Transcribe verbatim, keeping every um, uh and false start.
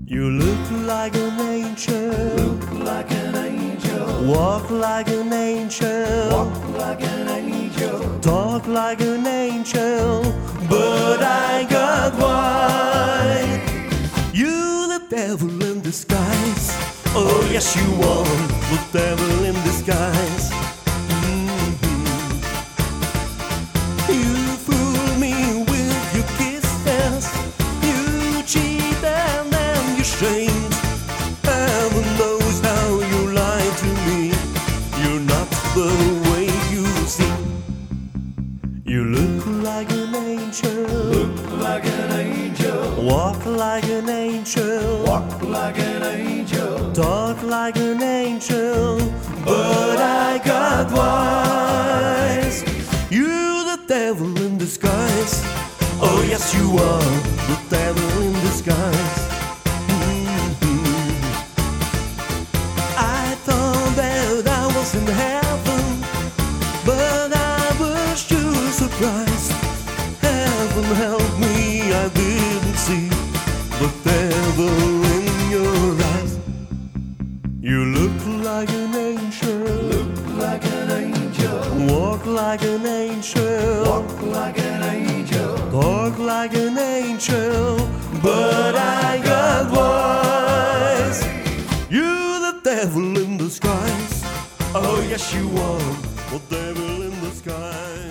You look like an angel, look like an angel, walk like an angel, walk like an angel, talk like an angel, but I got white. You the devil in disguise. Oh yes, you are the devil in disguise. Mm-hmm. You fool me with your kisses, you cheat and then you shame. Heaven knows how you lie to me. You're not the way you seem. You look like an angel, look like an angel, walk like an angel, walk like an angel, talk like an angel, but I got wise. You the devil in disguise. Oh yes, you are the devil in disguise. Mm-hmm. I thought that I was in heaven, but I was too surprised. Heaven help me, I didn't see the devil in your eyes. You look like an angel, look like an angel, walk like an angel, walk like an angel, talk like an angel, but I got wise. You the devil in disguise. Oh yes, you are the devil in disguise.